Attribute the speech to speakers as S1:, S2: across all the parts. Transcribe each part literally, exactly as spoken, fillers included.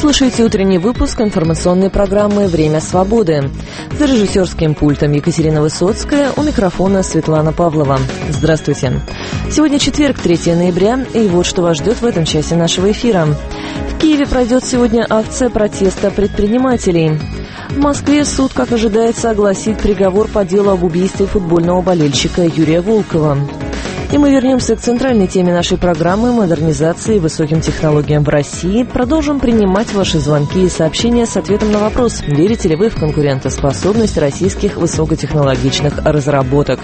S1: слушаете утренний выпуск информационной программы «Время свободы». За режиссерским пультом Екатерина Высоцкая, у микрофона Светлана Павлова. Здравствуйте. Сегодня четверг, третьего ноября, и вот что вас ждет в этом часе нашего эфира. В Киеве пройдет сегодня акция протеста предпринимателей. В Москве суд, как ожидается, огласит приговор по делу об убийстве футбольного болельщика Юрия Волкова. И мы вернемся к центральной теме нашей программы «Модернизации и высоким технологиям в России». Продолжим принимать ваши звонки и сообщения с ответом на вопрос: верите ли вы в конкурентоспособность российских высокотехнологичных разработок?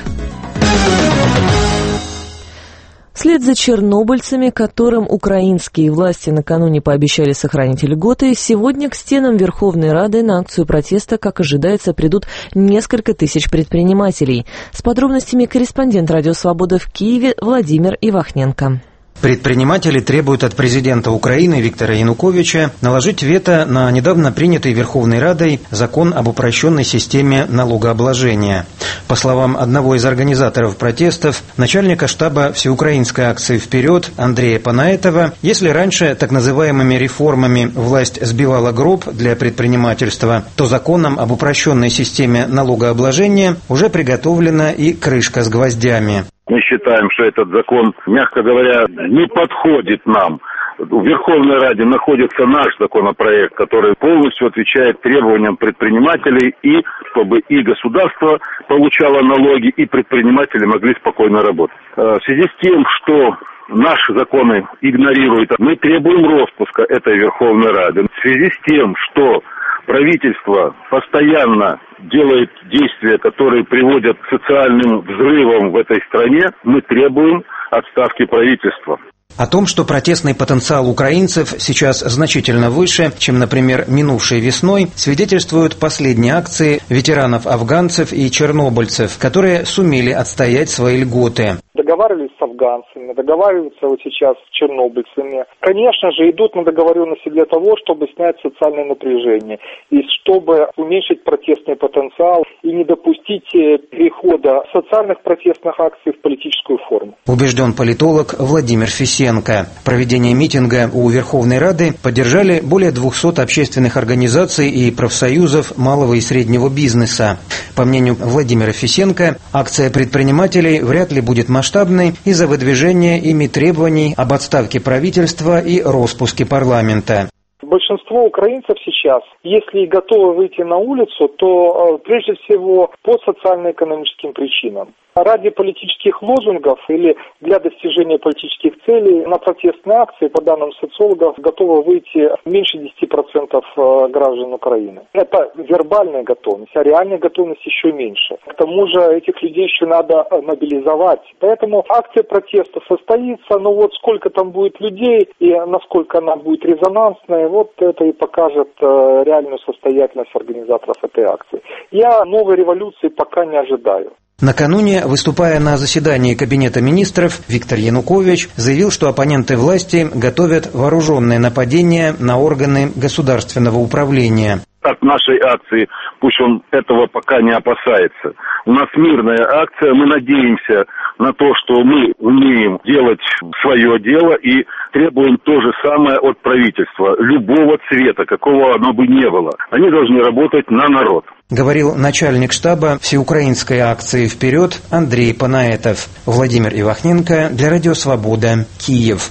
S1: Вслед за чернобыльцами, которым украинские власти накануне пообещали сохранить льготы, сегодня к стенам Верховной Рады на акцию протеста, как ожидается, придут несколько тысяч предпринимателей. С подробностями корреспондент «Радио Свобода» в Киеве Владимир Ивахненко.
S2: Предприниматели требуют от президента Украины Виктора Януковича наложить вето на недавно принятый Верховной Радой закон об упрощенной системе налогообложения. По словам одного из организаторов протестов, начальника штаба всеукраинской акции «Вперед» Андрея Панаетова, если раньше так называемыми реформами власть сбивала гроб для предпринимательства, то законом об упрощенной системе налогообложения уже приготовлена и крышка с гвоздями.
S3: Мы считаем, что этот закон, мягко говоря, не подходит нам. В Верховной Раде находится наш законопроект, который полностью отвечает требованиям предпринимателей, и чтобы и государство получало налоги, и предприниматели могли спокойно работать. В связи с тем, что наши законы игнорируют, мы требуем распуска этой Верховной Рады. В связи с тем, что правительство постоянно делает действия, которые приводят к социальным взрывам в этой стране, мы требуем отставки правительства.
S2: О том, что протестный потенциал украинцев сейчас значительно выше, чем, например, минувшей весной, свидетельствуют последние акции ветеранов-афганцев и чернобыльцев, которые сумели отстоять свои льготы.
S4: Договаривались с афганцами, договариваются вот сейчас с чернобыльцами. Конечно же, идут на договоренности для того, чтобы снять социальное напряжение и чтобы уменьшить протестный потенциал и не допустить перехода социальных протестных акций в политическую форму.
S2: Убежден политолог Владимир Фисенко. Проведение митинга у Верховной Рады поддержали более двухсот общественных организаций и профсоюзов малого и среднего бизнеса. По мнению Владимира Фисенко, акция предпринимателей вряд ли будет масштабной из-за выдвижения ими требований об отставке правительства и распуске парламента.
S4: Большинство украинцев сейчас, если и готовы выйти на улицу, то прежде всего по социально-экономическим причинам. Ради политических лозунгов или для достижения политических целей на протестные акции, по данным социологов, готовы выйти меньше десяти процентов граждан Украины. Это вербальная готовность, а реальная готовность еще меньше. К тому же этих людей еще надо мобилизовать. Поэтому акция протеста состоится, но вот сколько там будет людей и насколько она будет резонансной, вот это и покажет реальную состоятельность организаторов этой акции. Я новой революции пока не ожидаю.
S2: Накануне, выступая на заседании Кабинета министров, Виктор Янукович заявил, что оппоненты власти готовят вооруженное нападение на органы государственного управления.
S3: От нашей акции, пусть он этого пока не опасается. У нас мирная акция, мы надеемся на то, что мы умеем делать свое дело и требуем то же самое от правительства, любого цвета, какого оно бы ни было. Они должны работать на народ.
S2: Говорил начальник штаба всеукраинской акции «Вперед» Андрей Панаетов. Владимир Ивахненко для Радио Свобода, Киев.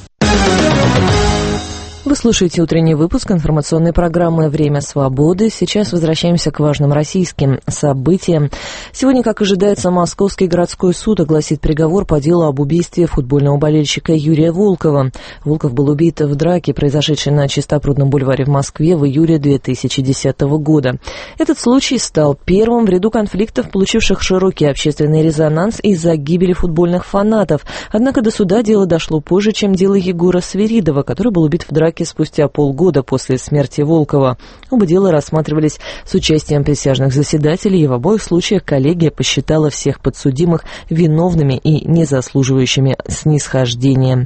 S1: Вы слушаете утренний выпуск информационной программы «Время свободы». Сейчас возвращаемся к важным российским событиям. Сегодня, как ожидается, Московский городской суд огласит приговор по делу об убийстве футбольного болельщика Юрия Волкова. Волков был убит в драке, произошедшей на Чистопрудном бульваре в Москве в июле две тысячи десятого года. Этот случай стал первым в ряду конфликтов, получивших широкий общественный резонанс из-за гибели футбольных фанатов. Однако до суда дело дошло позже, чем дело Егора Свиридова, который был убит в драке спустя полгода после смерти Волкова. Оба дела рассматривались с участием присяжных заседателей, и в обоих случаях коллегия посчитала всех подсудимых виновными и не заслуживающими снисхождения.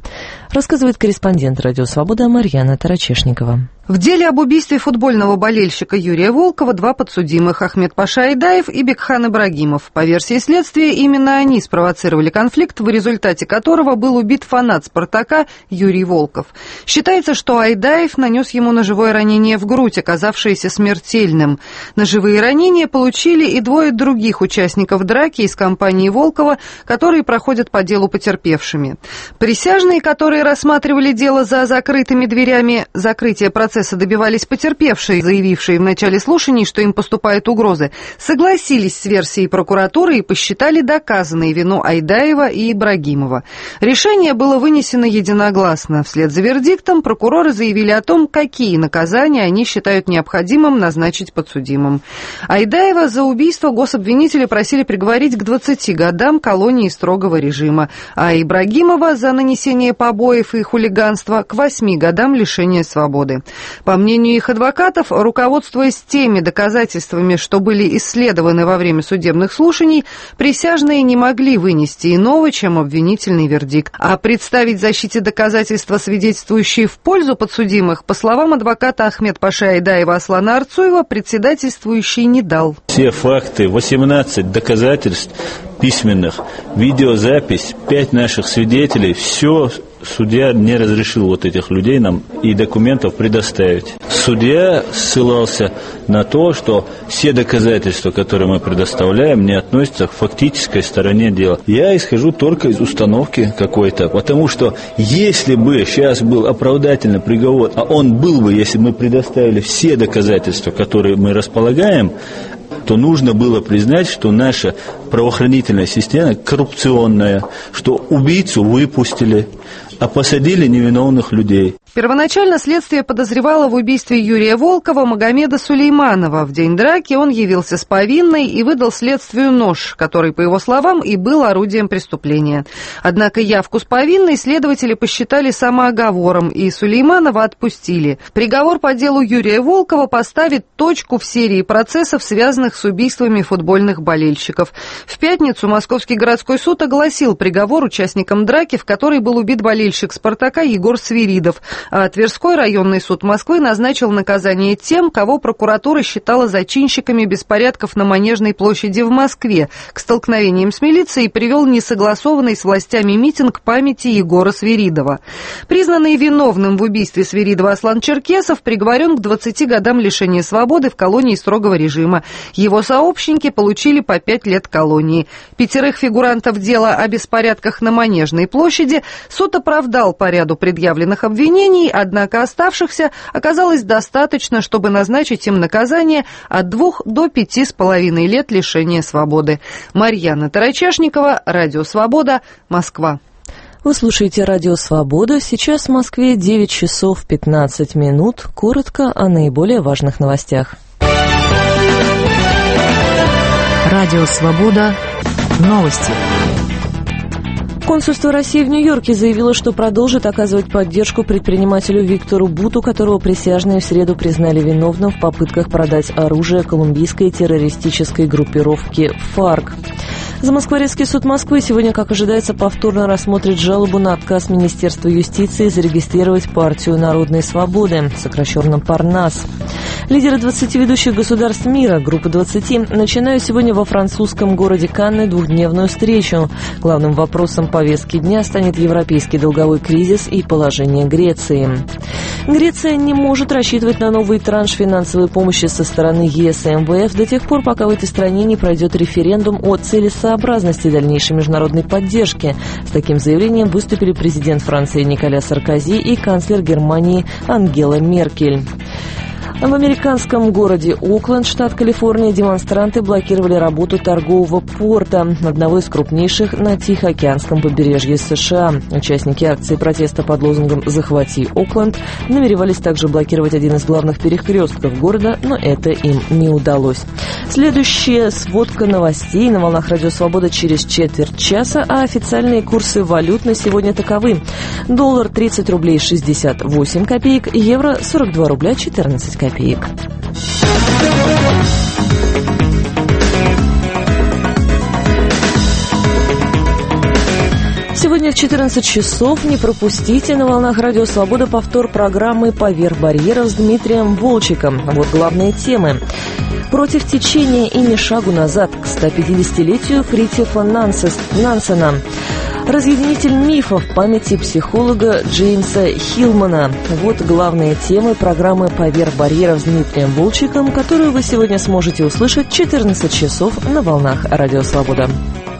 S1: рассказывает корреспондент «Радио Свобода» Марьяна Тарачешникова.
S5: В деле об убийстве футбольного болельщика Юрия Волкова два подсудимых – Ахмед Паша Айдаев и Бекхан Ибрагимов. По версии следствия, именно они спровоцировали конфликт, в результате которого был убит фанат «Спартака» Юрий Волков. Считается, что Айдаев нанес ему ножевое ранение в грудь, оказавшееся смертельным. Ножевые ранения получили и двое других участников драки из компании Волкова, которые проходят по делу потерпевшими. Присяжные, которые рассматривали дело за закрытыми дверями, закрытие процесса добивались потерпевшие, заявившие в начале слушаний, что им поступают угрозы, согласились с версией прокуратуры и посчитали доказанной вину Айдаева и Ибрагимова. Решение было вынесено единогласно. Вслед за вердиктом прокуроры заявили о том, какие наказания они считают необходимым назначить подсудимым. Айдаева за убийство гособвинители просили приговорить к двадцати годам колонии строгого режима, а Ибрагимова за нанесение побоев и хулиганство к восьми годам лишения свободы. По мнению их адвокатов, руководствуясь теми доказательствами, что были исследованы во время судебных слушаний, присяжные не могли вынести иного, чем обвинительный вердикт. А представить защите доказательства, свидетельствующие в пользу подсудимых, по словам адвоката Ахмед Паши Айдаева Аслана Арцуева, председательствующий не дал.
S6: Все факты, восемнадцать доказательств письменных, видеозапись, пять наших свидетелей, все судья не разрешил вот этих людей нам и документов предоставить. Судья ссылался на то, что все доказательства, которые мы предоставляем, не относятся к фактической стороне дела. Я исхожу только из установки какой-то, потому что если бы сейчас был оправдательный приговор, а он был бы, если бы мы предоставили все доказательства, которые мы располагаем, то нужно было признать, что наша правоохранительная система коррупционная, что убийцу выпустили, а посадили невиновных людей.
S5: Первоначально следствие подозревало в убийстве Юрия Волкова Магомеда Сулейманова. В день драки он явился с повинной и выдал следствию нож, который, по его словам, и был орудием преступления. Однако явку с повинной следователи посчитали самооговором, и Сулейманова отпустили. Приговор по делу Юрия Волкова поставит точку в серии процессов, связанных с убийствами футбольных болельщиков. В пятницу Московский городской суд огласил приговор участникам драки, в которой был убит болельщик «Спартака» Егор Свиридов. А Тверской районный суд Москвы назначил наказание тем, кого прокуратура считала зачинщиками беспорядков на Манежной площади в Москве. К столкновениям с милицией привел несогласованный с властями митинг памяти Егора Свиридова. Признанный виновным в убийстве Свиридова Аслан Черкесов приговорен к двадцати годам лишения свободы в колонии строгого режима. Его сообщники получили по пять лет колонии. Пятерых фигурантов дела о беспорядках на Манежной площади суд оправдал по ряду предъявленных обвинений, однако оставшихся оказалось достаточно, чтобы назначить им наказание от двух до пяти с половиной лет лишения свободы. Марьяна Тарачешникова, Радио Свобода, Москва.
S1: Вы слушаете «Радио Свобода». Сейчас в Москве девять часов пятнадцать минут. Коротко о наиболее важных новостях.
S7: Радио Свобода. Новости.
S1: Консульство России в Нью-Йорке заявило, что продолжит оказывать поддержку предпринимателю Виктору Буту, которого присяжные в среду признали виновным в попытках продать оружие колумбийской террористической группировке ФАРК. Замоскворецкий суд Москвы сегодня, как ожидается, повторно рассмотрит жалобу на отказ Министерства юстиции зарегистрировать партию Народной свободы, сокращенно ПАРНАС. Лидеры двадцати ведущих государств мира, группы двадцати, начинают сегодня во французском городе Канны двухдневную встречу. Главным вопросом повестки дня станет европейский долговой кризис и положение Греции. Греция не может рассчитывать на новый транш финансовой помощи со стороны ЕС и МВФ до тех пор, пока в этой стране не пройдет референдум о целесообразности дальнейшей международной поддержки. С таким заявлением выступили президент Франции Николя Саркози и канцлер Германии Ангела Меркель. В американском городе Окленд, штат Калифорния, демонстранты блокировали работу торгового порта, одного из крупнейших на Тихоокеанском побережье США. Участники акции протеста под лозунгом «Захвати Окленд» намеревались также блокировать один из главных перекрестков города, но это им не удалось. Следующая сводка новостей на волнах Радио Свобода через четверть часа, а официальные курсы валют на сегодня таковы. Доллар тридцать рублей шестьдесят восемь копеек, евро сорок два рубля четырнадцать копеек. сегодня в четырнадцать часов не пропустите на волнах Радио Свобода повтор программы «Поверх барьеров» с Дмитрием Волчиком. Вот главные темы. Против течения и ни шагу назад к сто пятидесятилетию Фритьёфа Нансена. Разъединитель мифов памяти психолога Джеймса Хилмана. Вот главные темы программы «Поверх барьеров» с Дмитрием Волчиком, которую вы сегодня сможете услышать в четырнадцать часов на волнах Радио Свобода.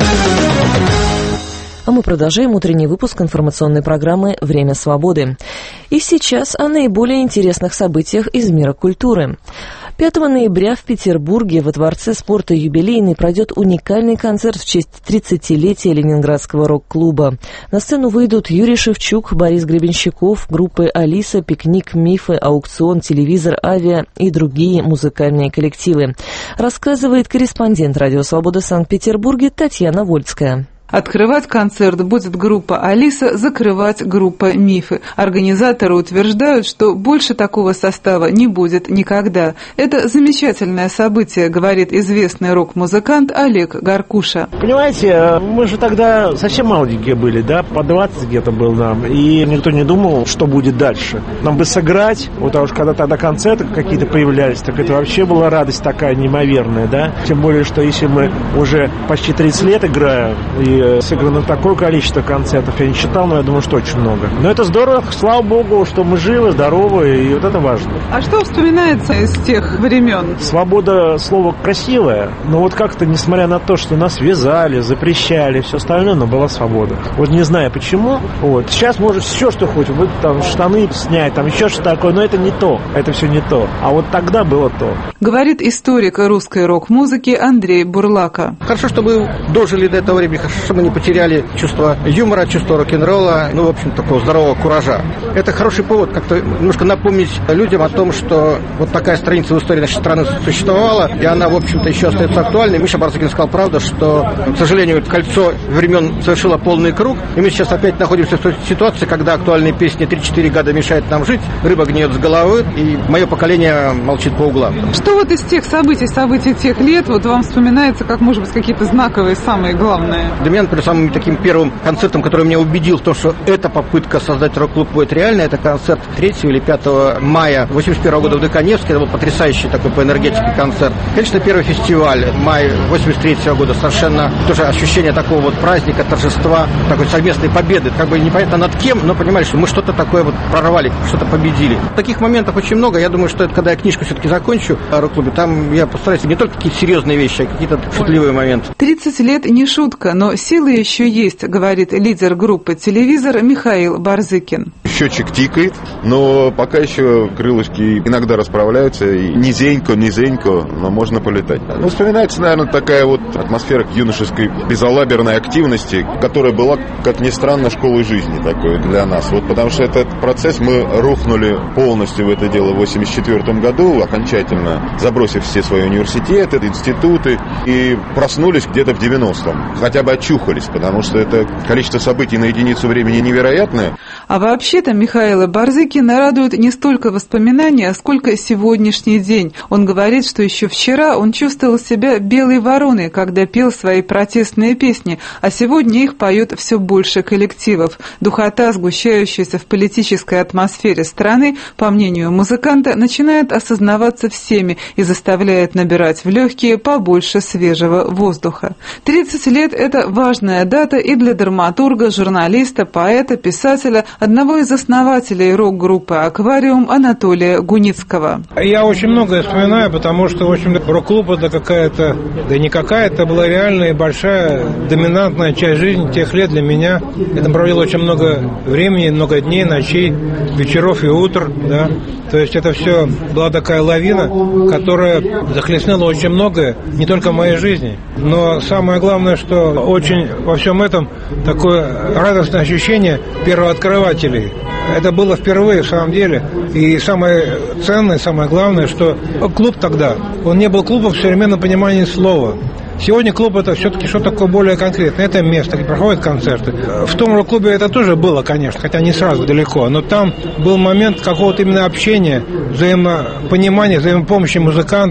S1: А мы продолжаем утренний выпуск информационной программы «Время свободы». И сейчас о наиболее интересных событиях из мира культуры. пятого ноября в Петербурге во Дворце спорта «Юбилейный» пройдет уникальный концерт в честь тридцатилетия Ленинградского рок-клуба. На сцену выйдут Юрий Шевчук, Борис Гребенщиков, группы «Алиса», «Пикник», «Мифы», «Аукцион», «Телевизор», «Авиа» и другие музыкальные коллективы. Рассказывает корреспондент «Радио Свобода» в Санкт-Петербурге Татьяна Вольская.
S8: Открывать концерт будет группа «Алиса», закрывать группа «Мифы». Организаторы утверждают, что больше такого состава не будет никогда. Это замечательное событие, говорит известный рок-музыкант Олег Гаркуша.
S9: Понимаете, мы же тогда совсем молоденькие были, да, по двадцать где-то был нам, и никто не думал, что будет дальше. Нам бы сыграть, вот а уж когда тогда концерты какие-то появлялись, так это вообще была радость такая неимоверная, да. Тем более, что если мы уже почти тридцать лет играем, и сыграно такое количество концертов, я не считал, но я думаю, что очень много. Но это здорово, слава богу, что мы живы, здоровы, и вот это важно.
S8: А что вспоминается из тех времен?
S9: Свобода, слово красивое, но вот как-то, несмотря на то, что нас вязали, запрещали, все остальное, но была свобода. Вот не знаю почему, вот. Сейчас может все, что хочешь, вот там штаны снять, там еще что-то такое, но это не то, это все не то. А вот тогда было то.
S8: Говорит историк русской рок-музыки Андрей Бурлака.
S10: Хорошо, что мы дожили до этого времени, хорошо, что мы не потеряли чувство юмора, чувство рок-н-ролла, ну, в общем, такого здорового куража. Это хороший повод как-то немножко напомнить людям о том, что вот такая страница в истории нашей страны существовала, и она, в общем-то, еще остается актуальной. Миша Барзыкин сказал правду, что, к сожалению, кольцо времен совершило полный круг, и мы сейчас опять находимся в той ситуации, когда актуальные песни три-четыре года мешают нам жить, рыба гниет с головы, и мое поколение молчит по углам.
S8: Что вот из тех событий, событий тех лет, вот вам вспоминается, как, может быть, какие-то знаковые, самые главные?
S10: Для меня, например, самым таким первым концертом, который меня убедил в том, что эта попытка создать рок-клуб будет реальной, это концерт третьего или пятого мая восемьдесят первого года в ДК Невский. Это был потрясающий такой по энергетике концерт. Конечно, первый фестиваль мая восемьдесят третьего года. Совершенно тоже ощущение такого вот праздника, торжества, такой совместной победы. Как бы непонятно над кем, но понимали, что мы что-то такое вот прорвали, что-то победили. Таких моментов очень много. Я думаю, что это, когда я книжку все-таки закончу о рок-клубе, там я постараюсь не только какие-то серьезные вещи, а какие-то шутливые моменты.
S8: тридцать лет не шутка, но силы еще есть, говорит лидер группы «Телевизор» Михаил Барзыкин.
S11: Счетчик тикает, но пока еще крылышки иногда расправляются, и низенько, низенько, но можно полетать. Ну, вспоминается, наверное, такая вот атмосфера юношеской безалаберной активности, которая была, как ни странно, школой жизни такой для нас. Вот потому что этот процесс мы рухнули полностью в это дело в восемьдесят четвёртом году, окончательно забросив все свои университеты, институты, и проснулись где-то в девяностом. Хотя бы очухались, потому что это количество событий на единицу времени невероятное.
S8: А вообще-то Михаила Барзыкина радует не столько воспоминания, сколько сегодняшний день. Он говорит, что еще вчера он чувствовал себя белой вороной, когда пел свои протестные песни, а сегодня их поет все больше коллективов. Духота, сгущающаяся в политической атмосфере страны, по мнению музыканта, начинает осознаваться всеми и заставляет набирать в легкие побольше свежего воздуха. тридцать лет – это важная дата и для драматурга, журналиста, поэта, писателя, одного из основателей рок-группы «Аквариум» Анатолия Гуницкого.
S12: Я очень многое вспоминаю, потому что, в общем, рок-клуб — это какая-то, да не какая-то, была реальная и большая, доминантная часть жизни тех лет для меня. Я там провел очень много времени, много дней, ночей, вечеров и утр, да. То есть это все была такая лавина, которая захлестнула очень многое, не только в моей жизни. Но самое главное, что очень во всем этом такое радостное ощущение первооткрывателей. Это было впервые, в самом деле. И самое ценное, самое главное, что клуб тогда, он не был клубом в современном понимании слова. Сегодня клуб — это все-таки что-то такое более конкретное. Это место, где проходят концерты. В том рок-клубе это тоже было, конечно, хотя не сразу, далеко. Но там был момент какого-то именно общения, взаимопонимания, взаимопомощи музыкантов.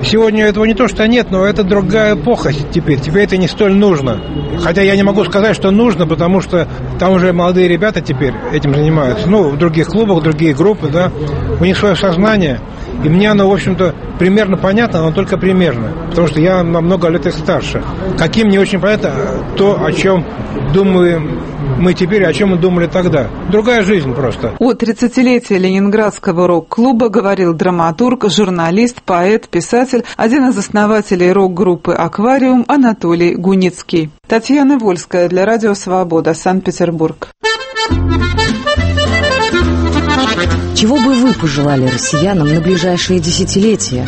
S12: Сегодня этого не то, что нет, но это другая эпоха теперь. Теперь это не столь нужно. Хотя я не могу сказать, что нужно, потому что там уже молодые ребята теперь этим занимаются. Ну, в других клубах, другие группы, да. У них свое сознание. И мне оно, в общем-то, примерно понятно, но только примерно. Потому что я на много лет их старше. Каким не очень понятно то, о чем думаем мы теперь, о чем мы думали тогда. Другая жизнь просто.
S8: О тридцатилетии Ленинградского рок-клуба говорил драматург, журналист, поэт, писатель, один из основателей рок-группы «Аквариум» Анатолий Гуницкий. Татьяна Вольская для Радио Свобода, Санкт-Петербург.
S7: Чего бы вы пожелали россиянам на ближайшие десятилетия?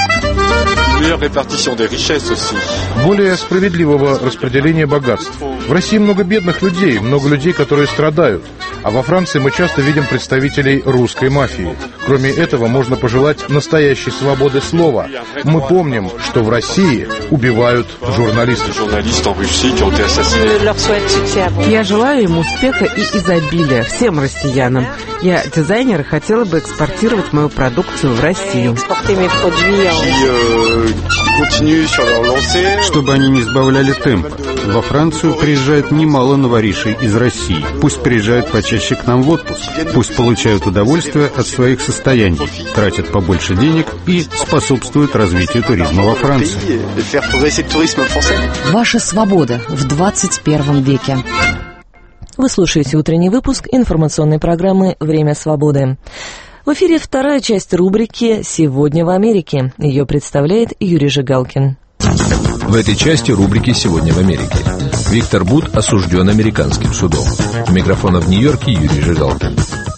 S13: Более справедливого распределения богатств. В России много бедных людей, много людей, которые страдают. А во Франции мы часто видим представителей русской мафии. Кроме этого, можно пожелать настоящей свободы слова. Мы помним, что в России убивают журналистов.
S14: Я желаю им успеха и изобилия всем россиянам. Я дизайнер и хотела бы экспортировать мою продукцию в Россию.
S15: Чтобы они не сбавляли темп. Во Францию приезжает немало новоришей из России. Пусть приезжают почаще к нам в отпуск. Пусть получают удовольствие от своих состояний, тратят побольше денег и способствуют развитию туризма во Франции.
S7: Ваша свобода в двадцать первом веке.
S1: Вы слушаете утренний выпуск информационной программы «Время свободы». В эфире вторая часть рубрики «Сегодня в Америке». Ее представляет Юрий Жигалкин.
S16: В этой части рубрики «Сегодня в Америке». Виктор Бут осужден американским судом. У микрофона в Нью-Йорке Юрий Жигалкин.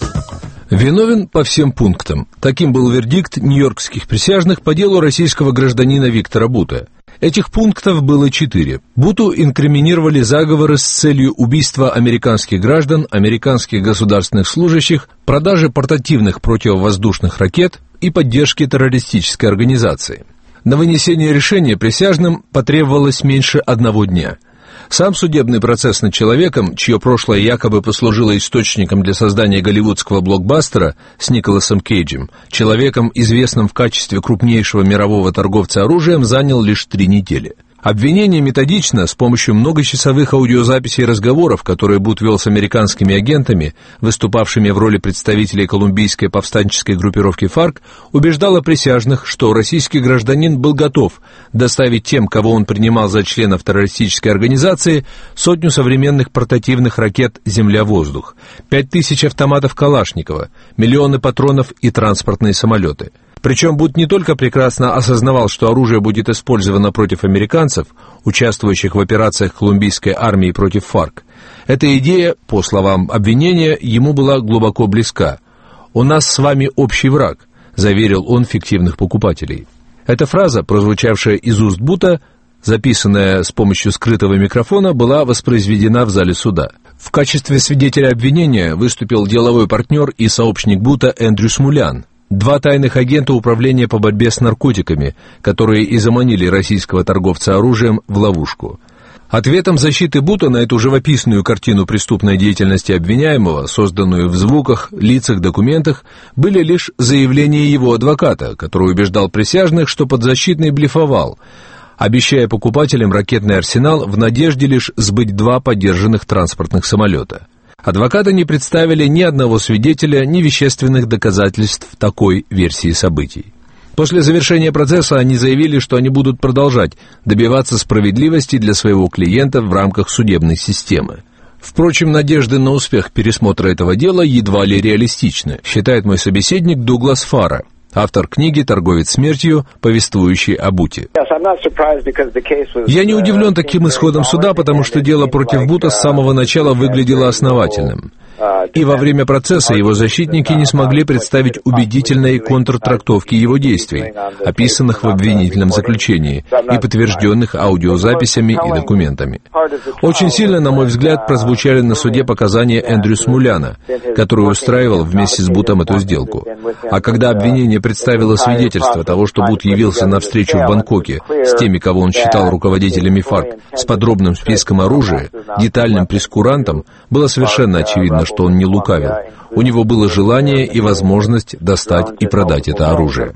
S16: Виновен по всем пунктам. Таким был вердикт нью-йоркских присяжных по делу российского гражданина Виктора Бута. Этих пунктов было четыре. Буту инкриминировали заговоры с целью убийства американских граждан, американских государственных служащих, продажи портативных противовоздушных ракет и поддержки террористической организации. На вынесение решения присяжным потребовалось меньше одного дня. Сам судебный процесс над человеком, чье прошлое якобы послужило источником для создания голливудского блокбастера с Николасом Кейджем, человеком, известным в качестве крупнейшего мирового торговца оружием, занял лишь три недели. Обвинение методично, с помощью многочасовых аудиозаписей разговоров, которые Бут вел с американскими агентами, выступавшими в роли представителей колумбийской повстанческой группировки ФАРК, убеждало присяжных, что российский гражданин был готов доставить тем, кого он принимал за членов террористической организации, сотню современных портативных ракет «Земля-воздух», пять тысяч автоматов Калашникова, миллионы патронов и транспортные самолеты. Причем Бут не только прекрасно осознавал, что оружие будет использовано против американцев, участвующих в операциях колумбийской армии против ФАРК. Эта идея, по словам обвинения, ему была глубоко близка. «У нас с вами общий враг», — заверил он фиктивных покупателей. Эта фраза, прозвучавшая из уст Бута, записанная с помощью скрытого микрофона, была воспроизведена в зале суда. В качестве свидетеля обвинения выступил деловой партнер и сообщник Бута Эндрю Смулян, два тайных агента Управления по борьбе с наркотиками, которые и заманили российского торговца оружием в ловушку. Ответом защиты Бута на эту живописную картину преступной деятельности обвиняемого, созданную в звуках, лицах, документах, были лишь заявления его адвоката, который убеждал присяжных, что подзащитный блефовал, обещая покупателям ракетный арсенал в надежде лишь сбыть два подержанных транспортных самолета. Адвокаты не представили ни одного свидетеля, ни вещественных доказательств такой версии событий. После завершения процесса они заявили, что они будут продолжать добиваться справедливости для своего клиента в рамках судебной системы. Впрочем, надежды на успех пересмотра этого дела едва ли реалистичны, считает мой собеседник Дуглас Фара, автор книги «Торговец смертью», повествующий о Буте. Я не удивлен таким исходом суда, потому что дело против Бута с самого начала выглядело основательным. И во время процесса его защитники не смогли представить убедительной контртрактовки его действий, описанных в обвинительном заключении и подтвержденных аудиозаписями и документами. Очень сильно, на мой взгляд, прозвучали на суде показания Эндрю Смуляна, который устраивал вместе с Бутом эту сделку. А когда обвинение представило свидетельство того, что Бут явился на встречу в Бангкоке с теми, кого он считал руководителями ФАРК, с подробным списком оружия, детальным прескурантом, было совершенно очевидно, что он не лукавил. У него было желание и возможность достать и продать это оружие.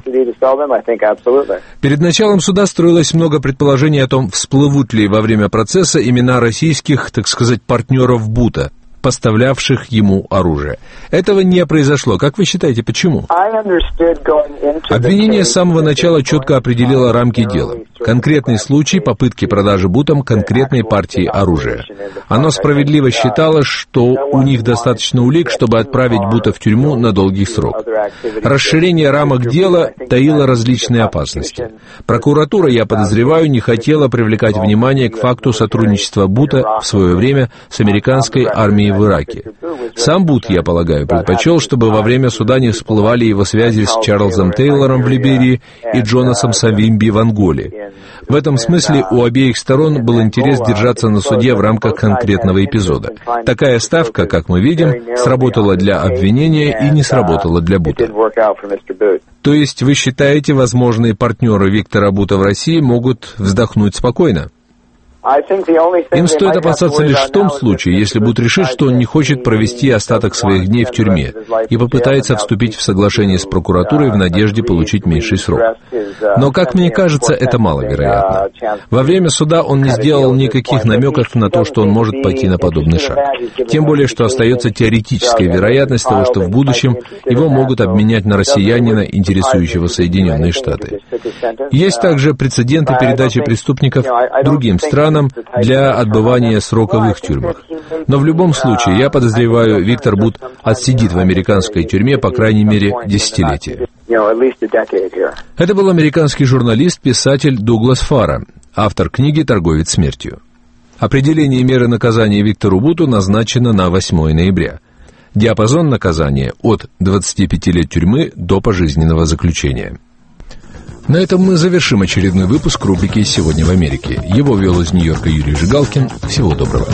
S16: Перед началом суда строилось много предположений о том, всплывут ли во время процесса имена российских, так сказать, партнеров Бута, поставлявших ему оружие. Этого не произошло. Как вы считаете, почему? Обвинение с самого начала четко определило рамки дела. Конкретный случай попытки продажи Бутом конкретной партии оружия. Оно справедливо считало, что у них достаточно улик, чтобы отправить Бута в тюрьму на долгий срок. Расширение рамок дела таило различные опасности. Прокуратура, я подозреваю, не хотела привлекать внимание к факту сотрудничества Бута в свое время с американской армией в Ираке. Сам Бут, я полагаю, предпочел, чтобы во время суда не всплывали его связи с Чарльзом Тейлором в Либерии и Джонасом Савимби в Анголе. В этом смысле у обеих сторон был интерес держаться на суде в рамках конкретного эпизода. Такая ставка, как мы видим, сработала для обвинения и не сработала для Бута. То есть вы считаете, возможные партнеры Виктора Бута в России могут вздохнуть спокойно? Им стоит опасаться лишь в том случае, если Бут решит, что он не хочет провести остаток своих дней в тюрьме и попытается вступить в соглашение с прокуратурой в надежде получить меньший срок. Но, как мне кажется, это маловероятно. Во время суда он не сделал никаких намеков на то, что он может пойти на подобный шаг. Тем более, что остается теоретическая вероятность того, что в будущем его могут обменять на россиянина, интересующего Соединенные Штаты. Есть также прецеденты передачи преступников другим странам для отбывания срока в их тюрьмах. Но в любом случае, я подозреваю, Виктор Бут отсидит в американской тюрьме по крайней мере десятилетие. Это был американский журналист, писатель Дуглас Фара, автор книги «Торговец смертью». Определение меры наказания Виктору Буту назначено на восьмое ноября. Диапазон наказания от двадцати пяти лет тюрьмы до пожизненного заключения. На этом мы завершим очередной выпуск рубрики «Сегодня в Америке». Его вел из Нью-Йорка Юрий Жигалкин. Всего доброго.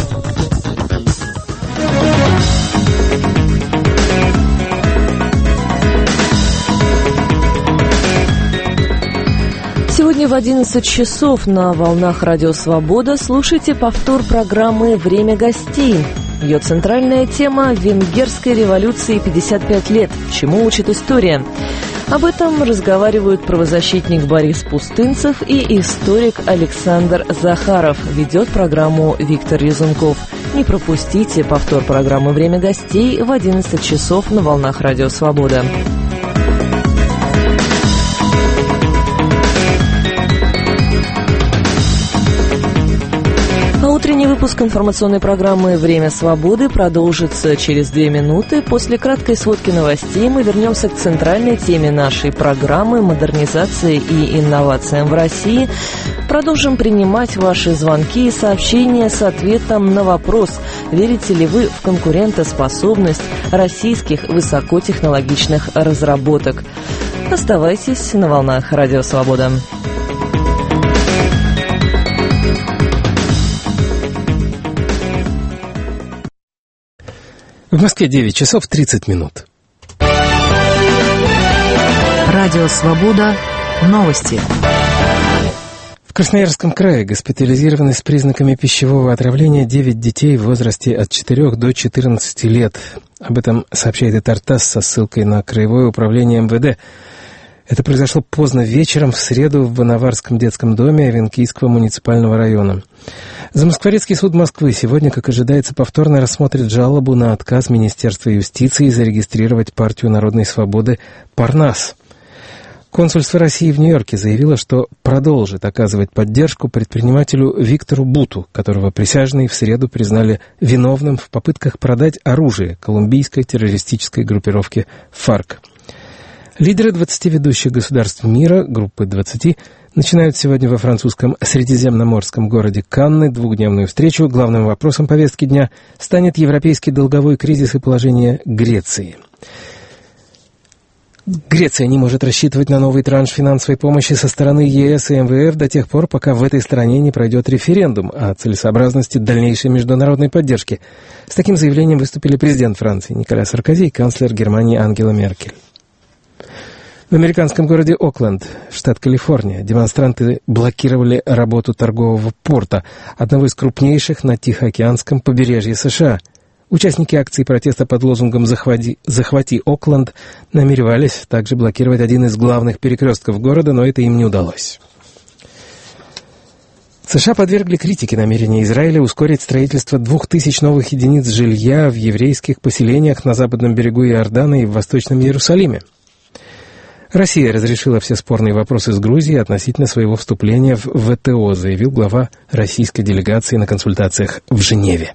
S1: Сегодня в одиннадцать часов на волнах Радио Свобода слушайте повтор программы «Время гостей». Ее центральная тема – «Венгерской революции пятьдесят пять лет. Чему учит история?». Об этом разговаривают правозащитник Борис Пустынцев и историк Александр Захаров. Ведет программу Виктор Резунков. Не пропустите повтор программы «Время гостей» в одиннадцать часов на волнах Радио Свобода. Утренний выпуск информационной программы «Время свободы» продолжится через две минуты. После краткой сводки новостей мы вернемся к центральной теме нашей программы «Модернизация и инновациям в России». Продолжим принимать ваши звонки и сообщения с ответом на вопрос, верите ли вы в конкурентоспособность российских высокотехнологичных разработок. Оставайтесь на волнах Радио Свобода.
S17: В Москве девять часов тридцать минут.
S7: Радио «Свобода». Новости.
S17: В Красноярском крае госпитализированы с признаками пищевого отравления девять детей в возрасте от четырёх до четырнадцати лет. Об этом сообщает и ТАРТАСС со ссылкой на Краевое управление эм вэ дэ. Это произошло поздно вечером в среду в Банаварском детском доме Авенкийского муниципального района. Замоскворецкий суд Москвы сегодня, как ожидается, повторно рассмотрит жалобу на отказ Министерства юстиции зарегистрировать партию народной свободы «Парнас». Консульство России в Нью-Йорке заявило, что продолжит оказывать поддержку предпринимателю Виктору Буту, которого присяжные в среду признали виновным в попытках продать оружие колумбийской террористической группировке «ФАРК». Лидеры двадцати ведущих государств мира, группы двадцати, начинают сегодня во французском средиземноморском городе Канны двухдневную встречу. Главным вопросом повестки дня станет европейский долговой кризис и положение Греции. Греция не может рассчитывать на новый транш финансовой помощи со стороны е эс и эм вэ эф до тех пор, пока в этой стране не пройдет референдум о целесообразности дальнейшей международной поддержки. С таким заявлением выступили президент Франции Николя Саркози и канцлер Германии Ангела Меркель. В американском городе Окленд, штат Калифорния, демонстранты блокировали работу торгового порта, одного из крупнейших на Тихоокеанском побережье США. Участники акции протеста под лозунгом «Захвати, захвати Окленд» намеревались также блокировать один из главных перекрестков города, но это им не удалось. США подвергли критике намерения Израиля ускорить строительство двух тысяч новых единиц жилья в еврейских поселениях на западном берегу Иордана и в Восточном Иерусалиме. Россия разрешила все спорные вопросы с Грузией относительно своего вступления в ВТО, заявил глава российской делегации на консультациях в Женеве.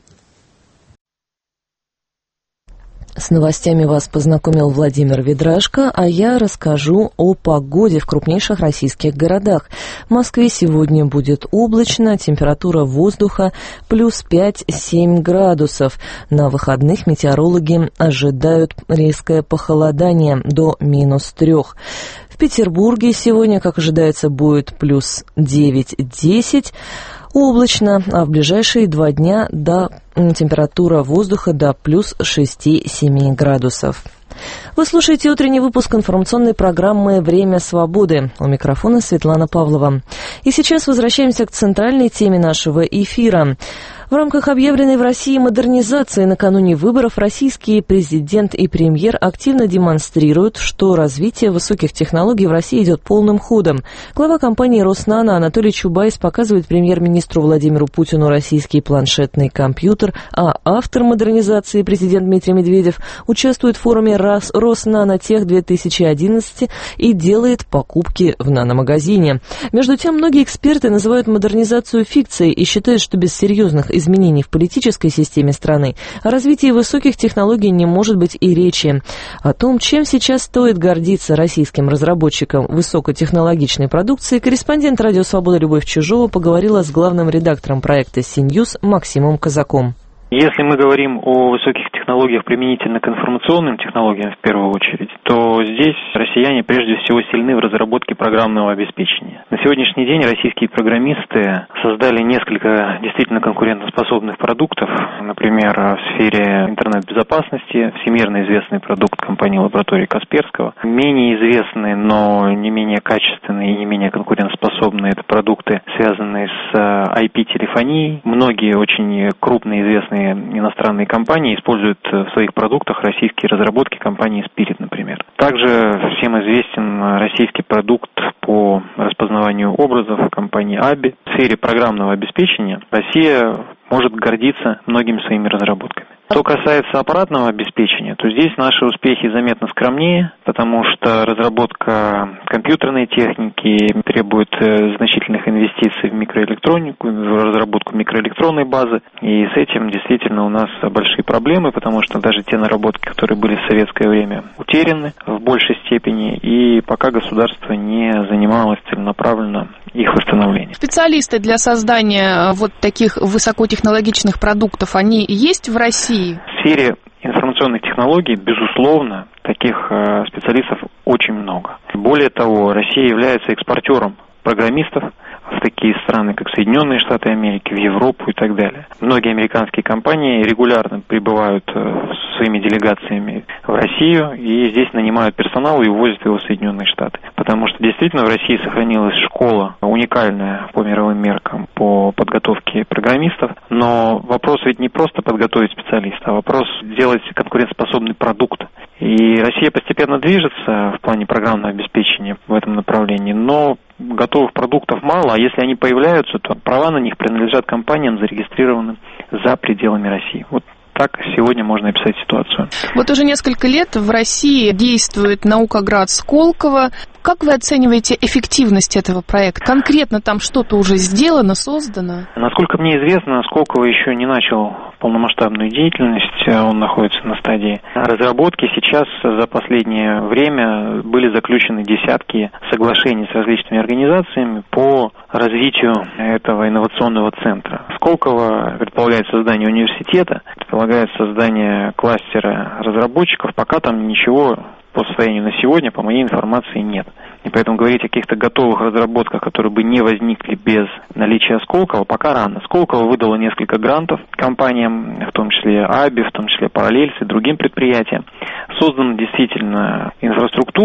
S1: С новостями вас познакомил Владимир Ведрашко, а я расскажу о погоде в крупнейших российских городах. В Москве сегодня будет облачно, температура воздуха плюс пять-семь градусов. На выходных метеорологи ожидают резкое похолодание до минус трех. В Петербурге сегодня, как ожидается, будет плюс девять-десять. Облачно, а в ближайшие два дня до температура воздуха до плюс шесть-семь градусов. Вы слушаете утренний выпуск информационной программы «Время свободы». У микрофона Светлана Павлова. И сейчас возвращаемся к центральной теме нашего эфира. В рамках объявленной в России модернизации накануне выборов российские президент и премьер активно демонстрируют, что развитие высоких технологий в России идет полным ходом. Глава компании «Роснано» Анатолий Чубайс показывает премьер-министру Владимиру Путину российский планшетный компьютер, а автор модернизации, президент Дмитрий Медведев, участвует в форуме «Роснанотех-две тысячи одиннадцать» и делает покупки в наномагазине. Между тем, многие эксперты называют модернизацию фикцией и считают, что без серьезных изменений в политической системе страны о развитии высоких технологий не может быть и речи. О том, чем сейчас стоит гордиться российским разработчикам высокотехнологичной продукции, корреспондент «Радио Свобода» Любовь Чижова поговорила с главным редактором проекта «Синьюз» Максимом Казаком.
S18: Если мы говорим о высоких технологиях применительно к информационным технологиям в первую очередь, то здесь россияне прежде всего сильны в разработке программного обеспечения. На сегодняшний день российские программисты создали несколько действительно конкурентоспособных продуктов, например, в сфере интернет-безопасности, всемирно известный продукт компании лаборатории Касперского. Менее известные, но не менее качественные и не менее конкурентоспособные это продукты, связанные с ай пи-телефонией. Многие очень крупные известные иностранные компании используют в своих продуктах российские разработки компании Spirit, например. Также всем известен российский продукт по распознаванию образов компании Аби. В сфере программного обеспечения Россия может гордиться многими своими разработками. Что касается аппаратного обеспечения, то здесь наши успехи заметно скромнее, потому что разработка компьютерной техники требует значительных инвестиций в микроэлектронику, в разработку микроэлектронной базы, и с этим действительно у нас большие проблемы, потому что даже те наработки, которые были в советское время, утеряны в большей степени, и пока государство не занималось целенаправленно их восстановлением.
S19: Специалисты для создания вот таких высокотехнологичных продуктов, они есть в России?
S18: В сфере информационных технологий, безусловно, таких специалистов очень много. Более того, Россия является экспортером программистов в такие страны, как Соединенные Штаты Америки, в Европу и так далее. Многие американские компании регулярно прибывают своими делегациями в Россию и здесь нанимают персонал и увозят его в Соединенные Штаты. Потому что действительно в России сохранилась школа уникальная по мировым меркам по подготовке программистов. Но вопрос ведь не просто подготовить специалиста, а вопрос сделать конкурентоспособный продукт. И Россия постепенно движется в плане программного обеспечения в этом направлении, но готовых продуктов мало, а если они появляются, то права на них принадлежат компаниям, зарегистрированным за пределами России. Вот так сегодня можно описать ситуацию.
S19: Вот уже несколько лет в России действует Наукоград Сколково. Как вы оцениваете эффективность этого проекта? Конкретно там что-то уже сделано, создано?
S18: Насколько мне известно, Сколково еще не начал полномасштабную деятельность, он находится на стадии разработки. Сейчас за последнее время были заключены десятки соглашений с различными организациями по развитию этого инновационного центра. Сколково предполагает создание университета, предполагает создание кластера разработчиков, пока там ничего по состоянию на сегодня, по моей информации, нет. И поэтому говорить о каких-то готовых разработках, которые бы не возникли без наличия Сколково, пока рано. Сколково выдало несколько грантов компаниям, в том числе Аби, в том числе Параллельс и другим предприятиям. Создана действительно инфраструктура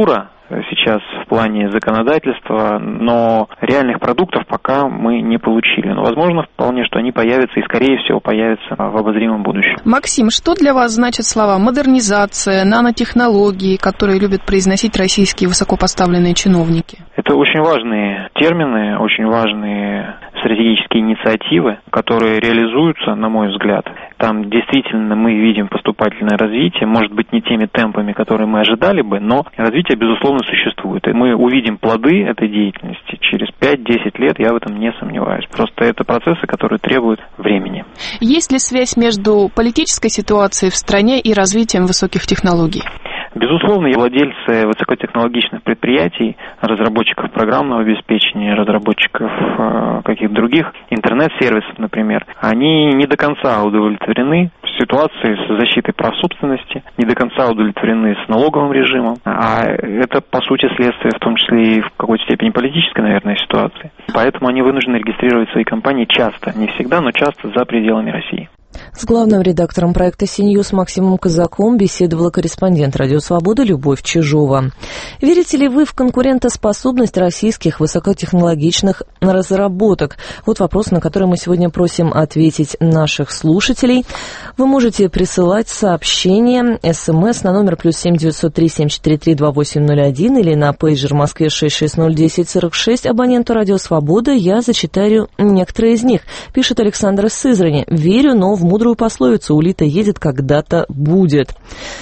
S18: сейчас в плане законодательства, но реальных продуктов пока мы не получили. Но возможно вполне, что они появятся и, скорее всего, появятся в обозримом будущем.
S19: Максим, что для вас значат слова модернизация, нанотехнологии, которые любят произносить российские высокопоставленные чиновники?
S18: Это очень важные термины, очень важные стратегические инициативы, которые реализуются, на мой взгляд. Там действительно мы видим поступательное развитие, может быть, не теми темпами, которые мы ожидали бы, но развитие, безусловно, существует. И мы увидим плоды этой деятельности через пять-десять лет, я в этом не сомневаюсь. Просто это процессы, которые требуют времени.
S19: Есть ли связь между политической ситуацией в стране и развитием высоких технологий?
S18: Безусловно, владельцы высокотехнологичных предприятий, разработчиков программного обеспечения, разработчиков э, каких-то других интернет-сервисов, например, они не до конца удовлетворены ситуацией с защитой прав собственности, не до конца удовлетворены с налоговым режимом, а это, по сути, следствие в том числе и в какой-то степени политической, наверное, ситуации. Поэтому они вынуждены регистрировать свои компании часто, не всегда, но часто за пределами России.
S1: С главным редактором проекта «Синьюз» Максимом Казаком беседовала корреспондент «Радио Свобода» Любовь Чижова. Верите ли вы в конкурентоспособность российских высокотехнологичных разработок? Вот вопрос, на который мы сегодня просим ответить наших слушателей. Вы можете присылать сообщения, смс на номер плюс семь девятьсот три семь четыре три два восемь ноль один или на пейджер в Москве шесть шесть ноль десять сорок шесть абоненту «Радио Свобода». Я зачитаю некоторые из них. Пишет Александр из Сызрани. «Верю, но в мудрую пословицу «улита едет, когда-то будет».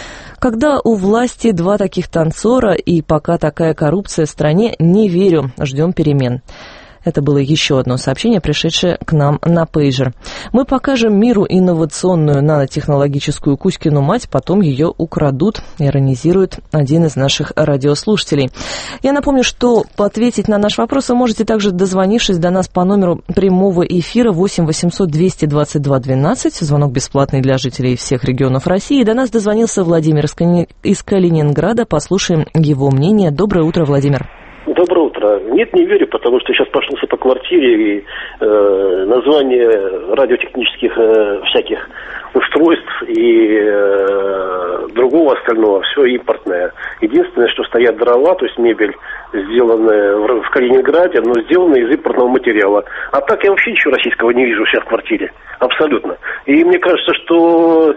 S1: Когда у власти два таких танцора и пока такая коррупция в стране, не верю, ждем перемен». Это было еще одно сообщение, пришедшее к нам на пейджер. «Мы покажем миру инновационную нанотехнологическую Кузькину мать, потом ее украдут», иронизирует один из наших радиослушателей. Я напомню, что ответить на наш вопрос вы можете также, дозвонившись до нас по номеру прямого эфира восемь восемьсот двести двадцать два двенадцать. Звонок бесплатный для жителей всех регионов России. До нас дозвонился Владимир из Калининграда. Послушаем его мнение. Доброе утро, Владимир.
S20: Доброе утро. Нет, не верю, потому что сейчас пошелся по квартире и э, название радиотехнических э, всяких устройств и э, другого остального, все импортное. Единственное, что стоят дрова, то есть мебель, сделанная в, в Калининграде, но сделанная из импортного материала. А так я вообще ничего российского не вижу сейчас в квартире. Абсолютно. И мне кажется, что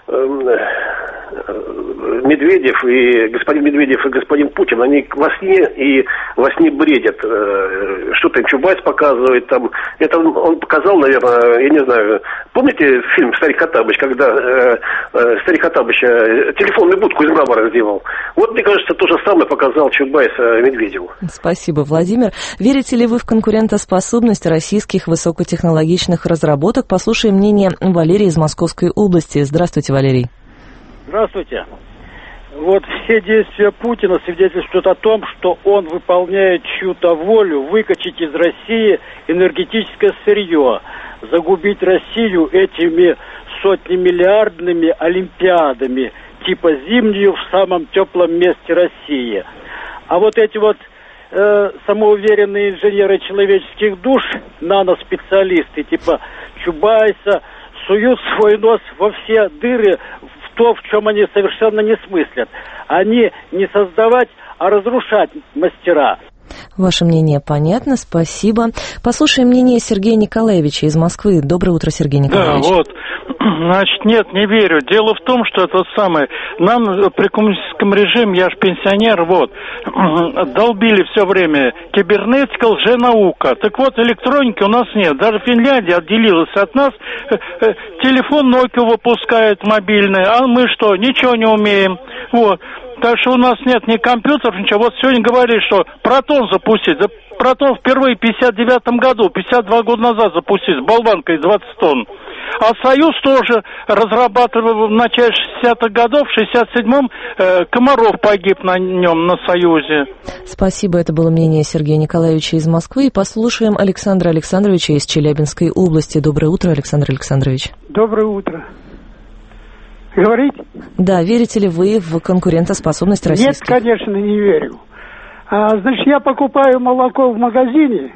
S20: Медведев и господин Медведев и господин Путин, они во сне и во сне бредят. Что-то им Чубайс показывает там. Это он, он показал, наверное, я не знаю. Помните фильм «Старик Хоттабыч», когда э, э, Старик Хоттабыч э, телефонную будку из мрамора сделал? Вот, мне кажется, то же самое показал Чубайс Медведеву.
S1: Спасибо, Владимир. Верите ли вы в конкурентоспособность российских высокотехнологичных разработок? Послушаем мнение Валерия из Московской области. Здравствуйте, Валерий.
S21: Здравствуйте. Вот все действия Путина свидетельствуют о том, что он выполняет чью-то волю выкачать из России энергетическое сырье, загубить Россию этими сотнемиллиардными олимпиадами, типа зимнюю в самом теплом месте России. А вот эти вот э, самоуверенные инженеры человеческих душ, наноспециалисты типа Чубайса, суют свой нос во все дыры, в то, в чем они совершенно не смыслят. Они не создавать, а разрушать мастера.
S1: Ваше мнение понятно, спасибо. Послушаем мнение Сергея Николаевича из Москвы. Доброе утро, Сергей Николаевич.
S22: Да, вот. Значит, нет, не верю. Дело в том, что это самое... Нам при коммунистическом режиме, я же пенсионер, вот, долбили все время кибернетика, лженаука. Так вот, электроники у нас нет. Даже Финляндия отделилась от нас. Телефон Nokia выпускает мобильный, а мы что, ничего не умеем. Вот. Так что у нас нет ни компьютеров, ничего. Вот сегодня говорили, что протон запустить. Протон впервые в пятьдесят девятом году, пятьдесят два года назад запустить с болванкой двадцать тонн. А Союз тоже разрабатывал в начале шестидесятых годов, в шестьдесят седьмом э, Комаров погиб на нем, на Союзе.
S1: Спасибо, это было мнение Сергея Николаевича из Москвы. И послушаем Александра Александровича из Челябинской области. Доброе утро, Александр Александрович.
S23: Доброе утро. Говорите?
S1: Да, верите ли вы в конкурентоспособность российских?
S23: Нет, конечно, не верю. А, значит, я покупаю молоко в магазине.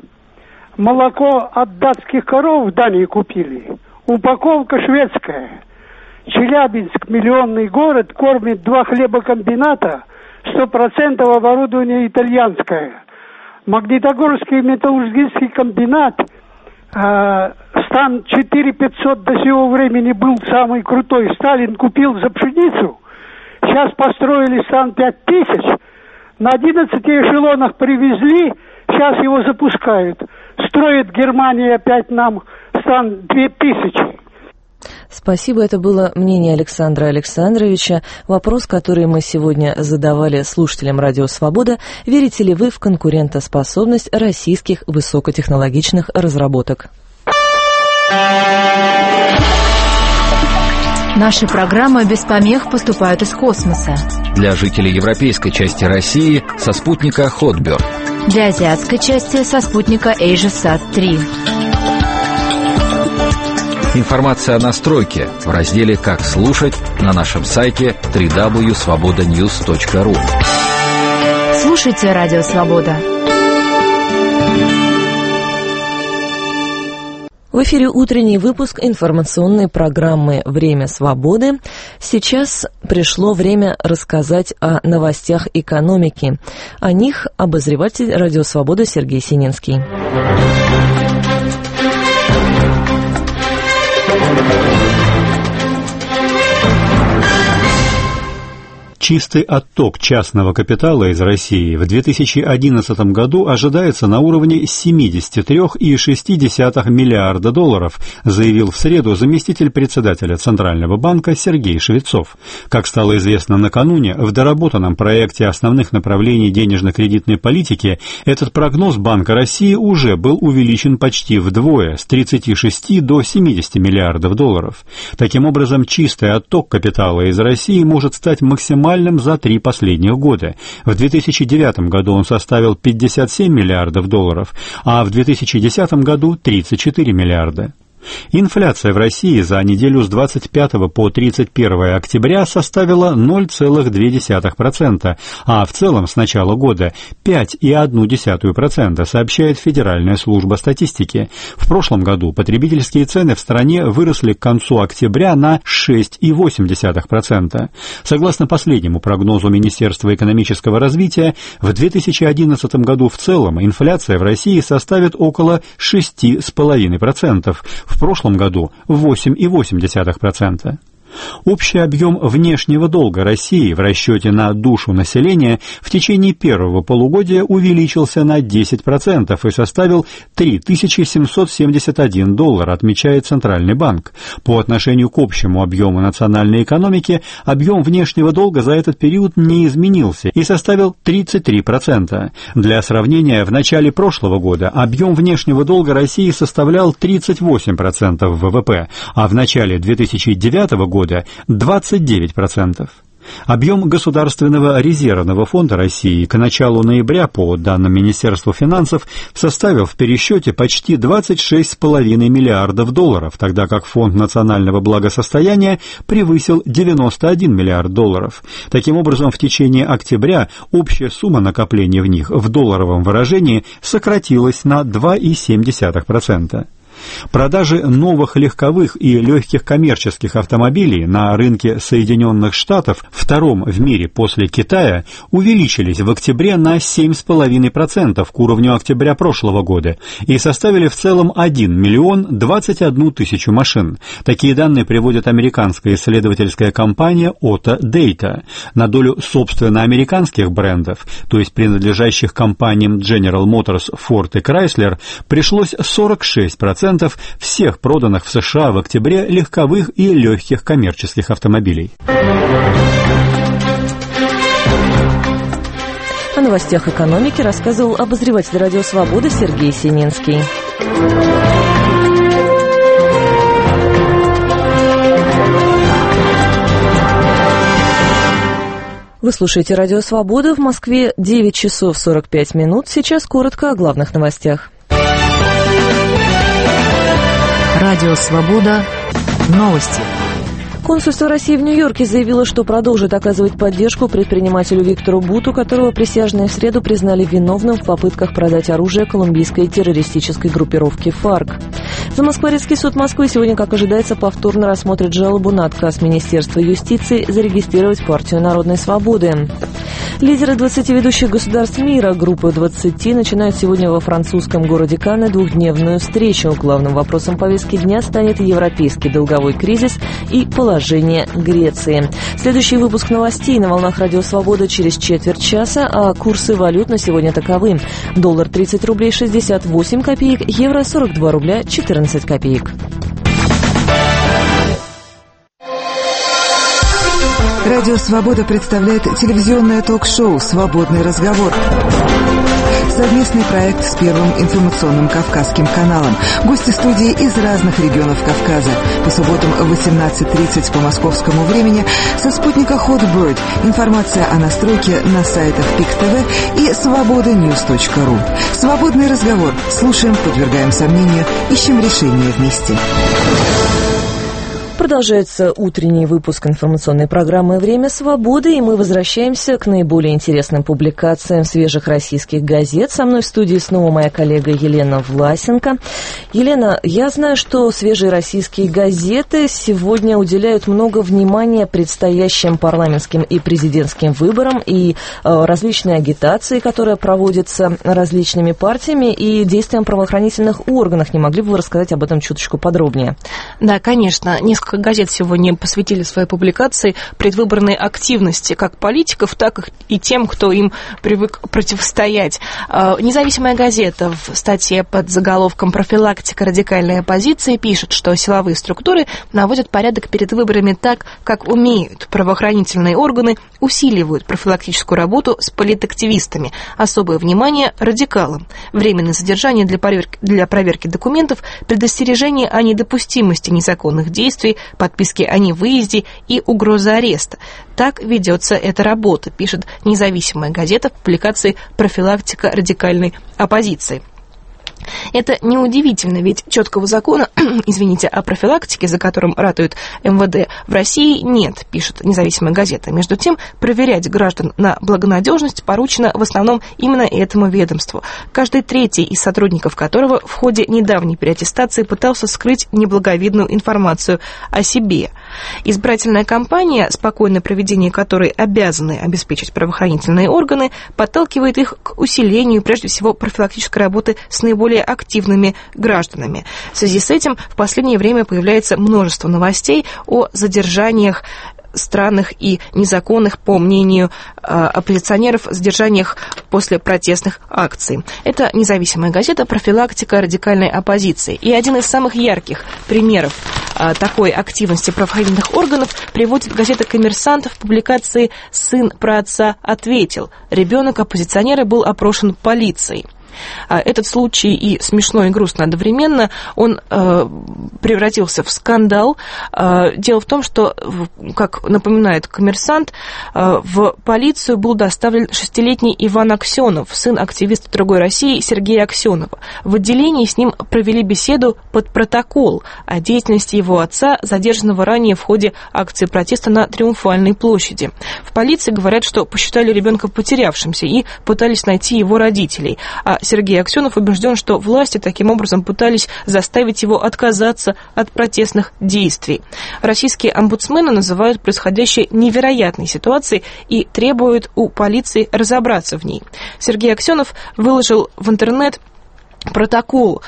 S23: Молоко от датских коров в Дании купили. Упаковка шведская. Челябинск, миллионный город, кормит два хлебокомбината сто процентов оборудование итальянское. Магнитогорский металлургический комбинат, э, стан четыре тысячи пятьсот до сего времени был самый крутой. Сталин купил за пшеницу. Сейчас построили стан пять тысяч. На одиннадцати эшелонах привезли. Сейчас его запускают. Строит Германия опять нам стан две тысячи.
S1: Спасибо, это было мнение Александра Александровича. Вопрос, который мы сегодня задавали слушателям «Радио Свобода». Верите ли вы в конкурентоспособность российских высокотехнологичных разработок?
S2: Наши программы без помех поступают из космоса.
S3: Для жителей европейской части России со спутника Hotbird.
S2: Для азиатской части со спутника AsiaSat три.
S3: Информация о настройке в разделе «Как слушать» на нашем сайте дабл ю дабл ю дабл ю точка свобода ньюс точка ру.
S2: Слушайте «Радио Свобода».
S1: В эфире утренний выпуск информационной программы «Время свободы». Сейчас пришло время рассказать о новостях экономики. О них обозреватель «Радио Свобода» Сергей Сининский.
S15: Чистый отток частного капитала из России в две тысячи одиннадцатом году ожидается на уровне семьдесят три целых шесть десятых миллиарда долларов, заявил в среду заместитель председателя Центрального банка Сергей Швецов. Как стало известно накануне, в доработанном проекте основных направлений денежно-кредитной политики этот прогноз Банка России уже был увеличен почти вдвое, с тридцати шести до семидесяти миллиардов долларов. Таким образом, чистый отток капитала из России может стать максимальным за три последних года. В две тысячи девятом году он составил пятьдесят семь миллиардов долларов, а в две тысячи десятом году тридцать четыре миллиарда. Инфляция в России за неделю с двадцать пятого по тридцать первое октября составила ноль целых две десятых процента, а в целом с начала года пять целых одну десятую процента, сообщает Федеральная служба статистики. В прошлом году потребительские цены в стране выросли к концу октября на шесть целых восемь десятых процента. Согласно последнему прогнозу Министерства экономического развития, в две тысячи одиннадцатом году в целом инфляция в России составит около шесть целых пять десятых процента. В прошлом году восемь целых восемь десятых процента. Общий объем внешнего долга России в расчете на душу населения в течение первого полугодия увеличился на десять процентов и составил три тысячи семьсот семьдесят один доллар, отмечает Центральный банк. По отношению к общему объему национальной экономики объем внешнего долга за этот период не изменился и составил тридцать три процента. Для сравнения, в начале прошлого года объем внешнего долга России составлял тридцать восемь процентов ВВП, а в начале две тысячи девятого года двадцать девять процентов. Объем Государственного резервного фонда России к началу ноября, по данным Министерства финансов, составил в пересчете почти двадцать шесть целых пять десятых миллиардов долларов, тогда как Фонд национального благосостояния превысил девяносто один миллиард долларов. Таким образом, в течение октября общая сумма накопления в них в долларовом выражении сократилась на два целых семь десятых процента. Продажи новых легковых и легких коммерческих автомобилей на рынке Соединенных Штатов, втором в мире после Китая, увеличились в октябре на семь целых пять десятых процента к уровню октября прошлого года и составили в целом один миллион двадцать одну тысячу машин. Такие данные приводит американская исследовательская компания Auto Data. На долю собственно американских брендов, то есть принадлежащих компаниям General Motors, Ford и Chrysler, пришлось сорок шесть процентов всех проданных в США в октябре легковых и легких коммерческих автомобилей.
S1: О новостях экономики рассказывал обозреватель «Радио Свобода» Сергей Сининский. Вы слушаете «Радио Свобода». В Москве девять часов сорок пять минут. Сейчас коротко о главных новостях.
S2: Радио Свобода. Новости.
S1: Консульство России в Нью-Йорке заявило, что продолжит оказывать поддержку предпринимателю Виктору Буту, которого присяжные в среду признали виновным в попытках продать оружие колумбийской террористической группировке ФАРК. Замоскворецкий суд Москвы сегодня, как ожидается, повторно рассмотрит жалобу на отказ Министерства юстиции зарегистрировать партию Народной свободы. Лидеры двадцати ведущих государств мира, группы двадцати, начинают сегодня во французском городе Канне двухдневную встречу. Главным вопросом повестки дня станет европейский долговой кризис и положение Греции. Следующий выпуск новостей на волнах Радио Свобода через четверть часа, а курсы валют на сегодня таковы. Доллар тридцать рублей шестьдесят восемь копеек, евро сорок два рубля четырнадцать копеек.
S4: Радио «Свобода» представляет телевизионное ток-шоу «Свободный разговор». Совместный проект с Первым информационным Кавказским каналом. Гости студии из разных регионов Кавказа. По субботам в восемнадцать тридцать по московскому времени со спутника Hotbird. Информация о настройке на сайтах пик ТВ и свобода ньюс точка ру. Свободный разговор. Слушаем, подвергаем сомнению, ищем решения вместе.
S1: Продолжается утренний выпуск информационной программы «Время свободы», и мы возвращаемся к наиболее интересным публикациям свежих российских газет. Со мной в студии снова моя коллега Елена Власенко. Елена, я знаю, что свежие российские газеты сегодня уделяют много внимания предстоящим парламентским и президентским выборам и э, различной агитации, которая проводится различными партиями, и действиям правоохранительных органов. Не могли бы вы рассказать об этом чуточку подробнее?
S5: Да, конечно. Несколько газет сегодня посвятили своей публикации предвыборной активности как политиков, так и тем, кто им привык противостоять. Независимая газета в статье под заголовком «Профилактика радикальной оппозиции» пишет, что силовые структуры наводят порядок перед выборами так, как умеют. Правоохранительные органы усиливают профилактическую работу с политактивистами. Особое внимание радикалам. Временное задержание для проверки, для проверки документов, предостережение о недопустимости незаконных действий, подписки о невыезде и угроза ареста. Так ведется эта работа, пишет независимая газета в публикации «Профилактика радикальной оппозиции». Это неудивительно, ведь четкого закона, извините, о профилактике, за которым ратует эм вэ дэ, в России нет, пишет независимая газета. Между тем, проверять граждан на благонадежность поручено в основном именно этому ведомству, каждый третий из сотрудников которого в ходе недавней переаттестации пытался скрыть неблаговидную информацию о себе. Избирательная кампания, спокойное проведение которой обязаны обеспечить правоохранительные органы, подталкивает их к усилению, прежде всего, профилактической работы с наиболее активными гражданами. В связи с этим в последнее время появляется множество новостей о задержаниях странных и незаконных, по мнению э, оппозиционеров, задержаниях после протестных акций. Это независимая газета «Профилактика радикальной оппозиции». И один из самых ярких примеров э, такой активности правоохранительных органов приводит газета «Коммерсант» в публикации «Сын про отца ответил». Ребенок оппозиционера был опрошен полицией. Этот случай и смешно, и грустно одновременно, он э, превратился в скандал. Э, дело в том, что, как напоминает «Коммерсант», э, в полицию был доставлен шестилетний Иван Аксенов, сын активиста «Другой России» Сергея Аксенова. В отделении с ним провели беседу под протокол о деятельности его отца, задержанного ранее в ходе акции протеста на Триумфальной площади. В полиции говорят, что посчитали ребенка потерявшимся и пытались найти его родителей. А Сергей Аксенов убежден, что власти таким образом пытались заставить его отказаться от протестных действий. Российские омбудсмены называют происходящее невероятной ситуацией и требуют у полиции разобраться в ней. Сергей Аксенов выложил в интернет протокол,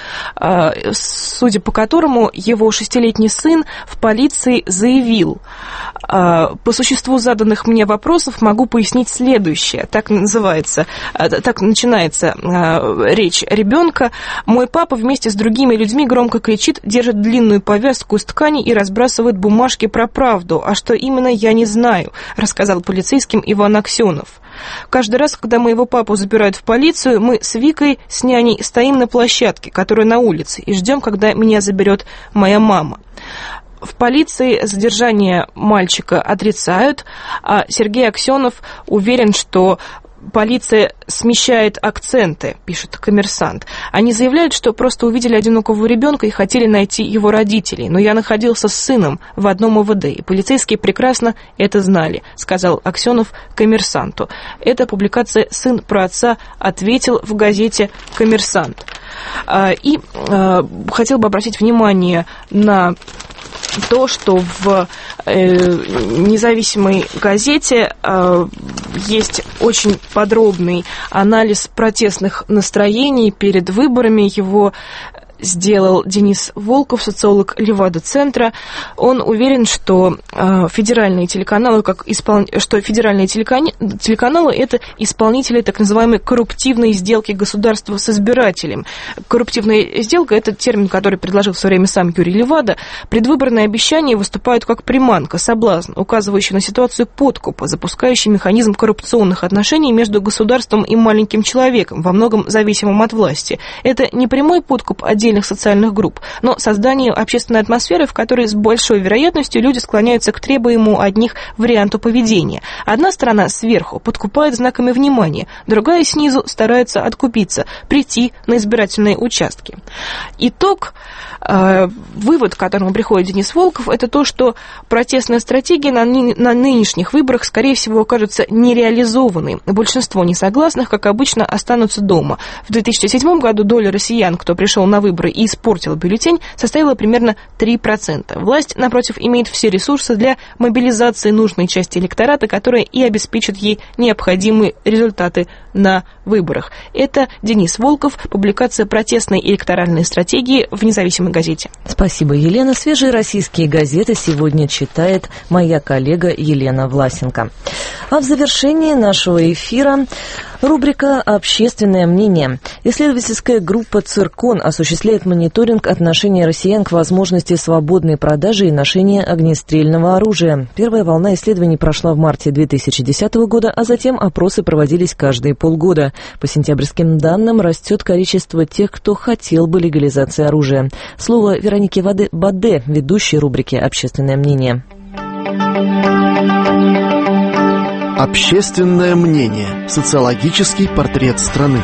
S5: судя по которому его шестилетний сын в полиции заявил: по существу заданных мне вопросов могу пояснить следующее. Так называется, так начинается речь ребенка. Мой папа вместе с другими людьми громко кричит, держит длинную повязку из ткани и разбрасывает бумажки про правду. А что именно, я не знаю, рассказал полицейским Иван Аксенов. Каждый раз, когда моего папу забирают в полицию, мы с Викой, с няней, стоим на площадке, которая на улице, и ждем, когда меня заберет моя мама. В полиции задержание мальчика отрицают, а Сергей Аксенов уверен, что полиция смещает акценты, пишет «Коммерсант». Они заявляют, что просто увидели одинокого ребенка и хотели найти его родителей. Но я находился с сыном в одном ОВД, и полицейские прекрасно это знали, сказал Аксенов «Коммерсанту». Эта публикация «Сын про отца ответил» в газете «Коммерсант». И хотел бы обратить внимание на то, что в э, независимой газете э, есть очень подробный анализ протестных настроений перед выборами. Его сделал Денис Волков, социолог Левада-центра. Он уверен, что э, федеральные телеканалы, как испол... что федеральные телекан... телеканалы это исполнители так называемой корруптивной сделки государства с избирателем. Корруптивная сделка – это термин, который предложил в свое время сам Юрий Левада. Предвыборные обещания выступают как приманка, соблазн, указывающий на ситуацию подкупа, запускающий механизм коррупционных отношений между государством и маленьким человеком, во многом зависимым от власти. Это не прямой подкуп отдельных социальных групп, но создание общественной атмосферы, в которой с большой вероятностью люди склоняются к требуемому от них варианту поведения. Одна сторона сверху подкупает знаками внимания, другая снизу старается откупиться, прийти на избирательные участки. Итог, э, вывод, к которому приходит Денис Волков, это то, что протестная стратегия на, на нынешних выборах, скорее всего, окажется нереализованной. Большинство несогласных, как обычно, останутся дома. В две тысячи седьмом году доля россиян, кто пришел на выборы и испортил бюллетень, составила примерно три процента. Власть, напротив, имеет все ресурсы для мобилизации нужной части электората, которая и обеспечит ей необходимые результаты на выборах. Это Денис Волков, публикация «Протестные электоральные стратегии» в независимой газете.
S1: Спасибо, Елена. Свежие российские газеты сегодня читает моя коллега Елена Власенко. А в завершении нашего эфира рубрика «Общественное мнение». Исследовательская группа «Циркон» осуществляет мониторинг отношения россиян к возможности свободной продажи и ношения огнестрельного оружия. Первая волна исследований прошла в марте две тысячи десятого года, а затем опросы проводились каждые полгода. По сентябрьским данным растет количество тех, кто хотел бы легализации оружия. Слово Веронике Баде, ведущей рубрики «Общественное мнение».
S6: Общественное мнение. Социологический портрет страны.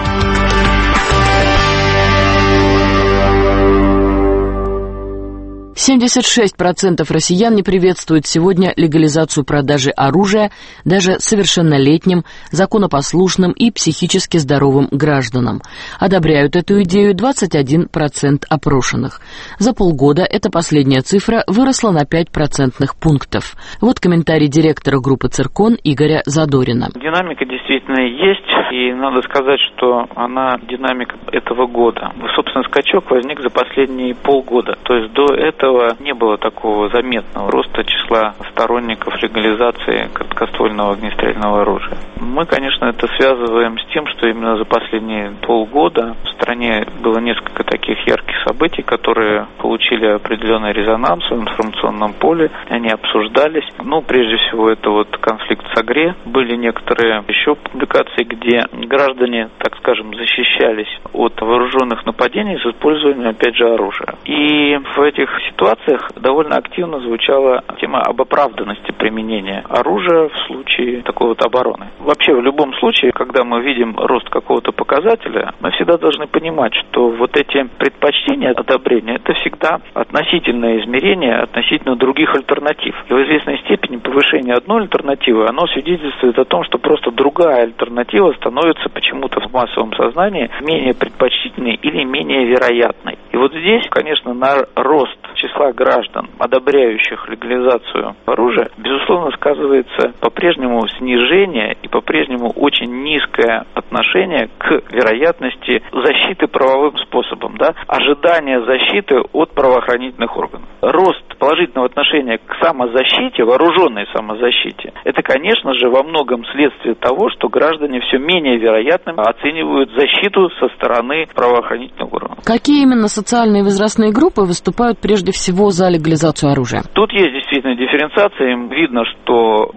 S9: семьдесят шесть процентов россиян не приветствуют сегодня легализацию продажи оружия даже совершеннолетним, законопослушным и психически здоровым гражданам. Одобряют эту идею двадцать один процент опрошенных. За полгода эта последняя цифра выросла на пять процентных пунктов. Вот комментарий директора группы «Циркон» Игоря Задорина.
S18: Динамика действительно есть, и надо сказать, что она динамика этого года. Собственно, скачок возник за последние полгода. То есть до этого не было такого заметного роста числа сторонников легализации короткоствольного огнестрельного оружия. Мы, конечно, это связываем с тем, что именно за последние полгода в стране было несколько таких ярких событий, которые получили определенный резонанс в информационном поле, они обсуждались. Ну, прежде всего, это вот конфликт в Сагре. Были некоторые еще публикации, где граждане, так скажем, защищались от вооруженных нападений с использованием, опять же, оружия. И в этих ситуациях довольно активно звучала тема об оправданности применения оружия в случае такой вот обороны. Вообще, в любом случае, когда мы видим рост какого-то показателя, мы всегда должны понимать, что вот эти предпочтения, одобрения, это всегда относительное измерение относительно других альтернатив. И в известной степени повышение одной альтернативы, оно свидетельствует о том, что просто другая альтернатива становится почему-то в массовом сознании менее предпочтительной или менее вероятной. И вот здесь, конечно, на рост числа граждан, одобряющих легализацию оружия, безусловно, сказывается по-прежнему снижение и по-прежнему очень низкое отношение к вероятности защиты правовым способом, да, ожидание защиты от правоохранительных органов. Рост положительного отношения к самозащите, вооруженной самозащите, это, конечно же, во многом следствие того, что граждане все менее вероятным оценивают защиту со стороны правоохранительных органов.
S9: Какие именно социальные и возрастные группы выступают прежде всего за легализацию оружия?
S18: Тут есть действительно дифференциация. Видно, что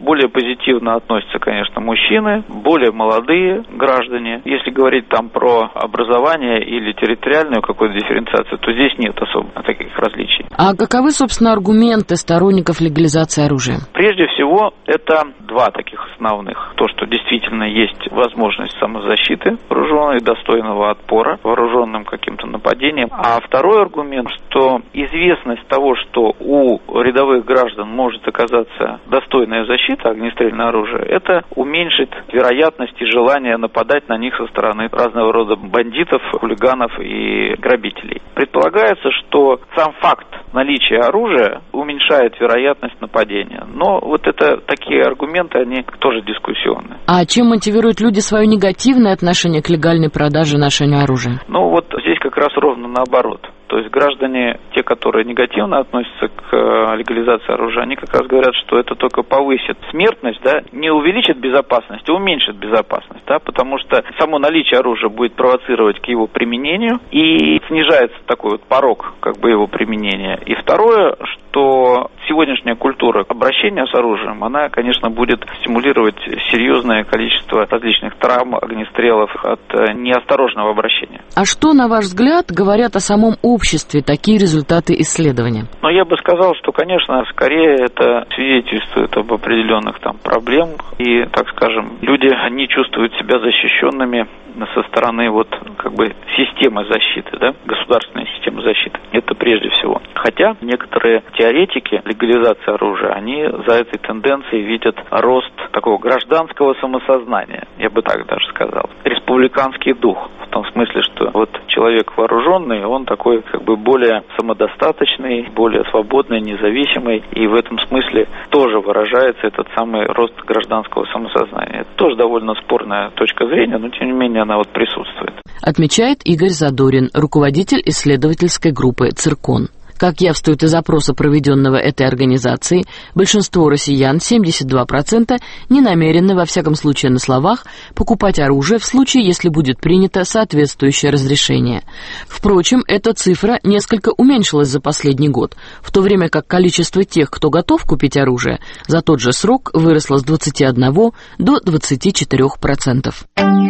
S10: более позитивно относятся, конечно, мужчины, более молодые граждане. Если говорить там про образование или территориальную какую-то дифференциацию, то здесь нет особо таких различий.
S9: А каковы, собственно, аргументы сторонников легализации оружия?
S10: Прежде всего, это два таких основных. То, что действительно есть возможность самозащиты вооруженной, достойного отпора вооруженным каким-то нападением. А второй аргумент, что известность того, что у рядовых граждан может оказаться достойная защита, огнестрельное оружие, это уменьшит вероятность и желание нападать на них со стороны разного рода бандитов, хулиганов и грабителей. Предполагается, что сам факт наличия оружия уменьшает вероятность нападения. Но вот это такие аргументы, они тоже дискуссионные.
S9: А чем мотивируют люди свое негативное отношение к легальной продаже и ношению оружия?
S10: Ну вот здесь как раз ровно наоборот. То есть граждане, те, которые негативно относятся к легализации оружия, они как раз говорят, что это только повысит смертность, да, не увеличит безопасность, а уменьшит безопасность, да, потому что само наличие оружия будет провоцировать к его применению и снижается такой вот порог как бы его применения. И второе, что сегодняшняя культура обращения с оружием, она, конечно, будет стимулировать серьезное количество различных травм, огнестрелов от неосторожного обращения.
S9: А что, на ваш взгляд, говорят о самом обществе такие результаты исследования?
S10: Ну, я бы сказал, что, конечно, скорее это свидетельствует об определенных там проблемах. И, так скажем, люди не чувствуют себя защищенными со стороны вот как бы системы защиты, да, государственной системы защиты. Это прежде всего. Хотя некоторые теоретики легализации оружия, они за этой тенденцией видят рост такого гражданского самосознания, я бы так даже сказал. Республиканский дух. В том смысле, что вот человек вооруженный, он такой как бы более самодостаточный, более свободный, независимый. И в этом смысле тоже выражается этот самый рост гражданского самосознания. Это тоже довольно спорная точка зрения, но тем не менее она вот присутствует.
S9: Отмечает Игорь Задорин, руководитель исследовательской группы «Циркон». Как явствует из опроса, проведенного этой организацией, большинство россиян, семьдесят два процента, не намерены, во всяком случае на словах, покупать оружие в случае, если будет принято соответствующее разрешение. Впрочем, эта цифра несколько уменьшилась за последний год, в то время как количество тех, кто готов купить оружие, за тот же срок выросло с двадцати одного до двадцати четырёх процентов.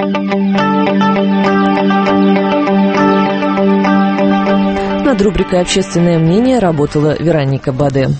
S1: Над рубрикой «Общественное мнение» работала Вероника Баде.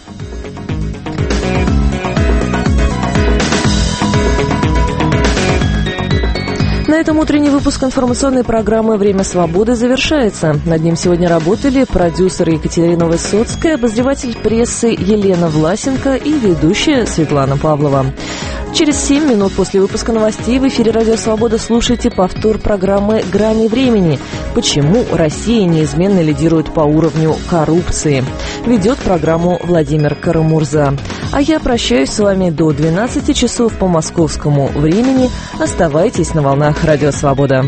S1: На этом утренний выпуск информационной программы «Время свободы» завершается. Над ним сегодня работали продюсер Екатерина Высоцкая, обозреватель прессы Елена Власенко и ведущая Светлана Павлова. Через семь минут после выпуска новостей в эфире «Радио Свобода» слушайте повтор программы «Грани времени». Почему Россия неизменно лидирует по уровню коррупции? Ведет программу Владимир Карамурза. А я прощаюсь с вами до двенадцати часов по московскому времени. Оставайтесь на волнах «Радио Свобода».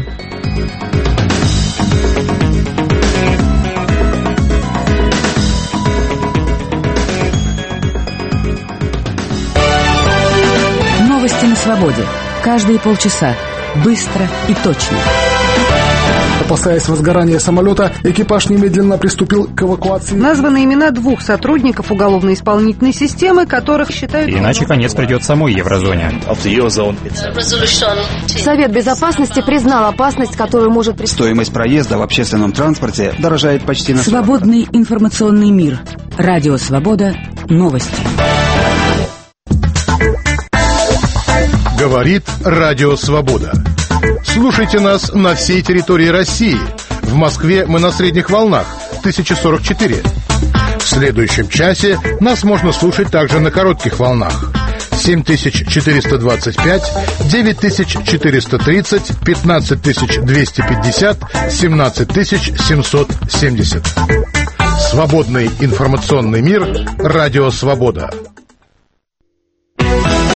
S7: Новости на свободе. Каждые полчаса. Быстро и точно.
S11: Опасаясь возгорания самолета, экипаж немедленно приступил к эвакуации.
S12: Названы имена двух сотрудников уголовно-исполнительной системы, которых считают...
S24: Иначе конец придет самой еврозоне.
S25: Совет Безопасности признал опасность, которую может...
S26: Стоимость проезда в общественном транспорте дорожает почти на...
S7: Свободный информационный мир. Радио Свобода. Новости.
S13: Говорит Радио Свобода. Слушайте нас на всей территории России. В Москве мы на средних волнах тысяча сорок четыре. В следующем часе нас можно слушать также на коротких волнах семь тысяч четыреста двадцать пять, девять тысяч четыреста тридцать, пятнадцать тысяч двести пятьдесят, семнадцать тысяч семьсот семьдесят. Свободный информационный мир. Радио Свобода.